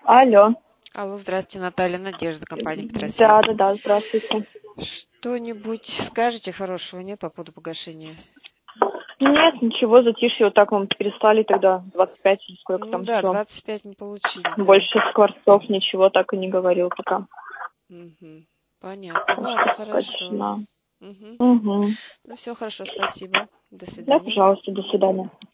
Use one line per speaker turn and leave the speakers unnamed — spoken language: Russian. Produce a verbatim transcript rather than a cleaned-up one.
Алло.
Алло, здравствуйте, Наталья, Надежда, компания
Да,
Петросвязь.
да, да, здравствуйте.
Что-нибудь скажете хорошего, нет, по поводу погашения?
Нет, ничего, затишье, вот так вам переслали тогда двадцать пять или сколько
Ну
там
да,
число.
двадцать пять мы получили, да.
Больше Скворцов ничего так и не говорил пока.
Угу. Понятно.
Так
Ладно,
что пока
хорошо.
тишина.
Угу.
Угу.
Ну все хорошо, спасибо. До
Да,
свидания.
пожалуйста, до свидания.